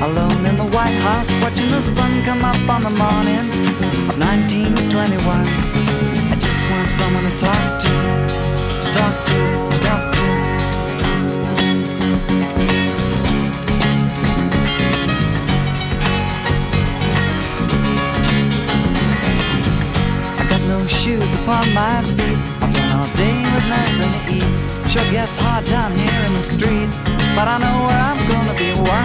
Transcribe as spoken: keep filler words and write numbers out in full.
alone in the White House, watching the sun come up on the morning of nineteen twenty-one. I just want someone to talk to, to talk to, to talk to. I got no shoes upon my feet, I've run all day with nothing to eat. Sure gets hard down here in the street, but I know where I'm gonna be.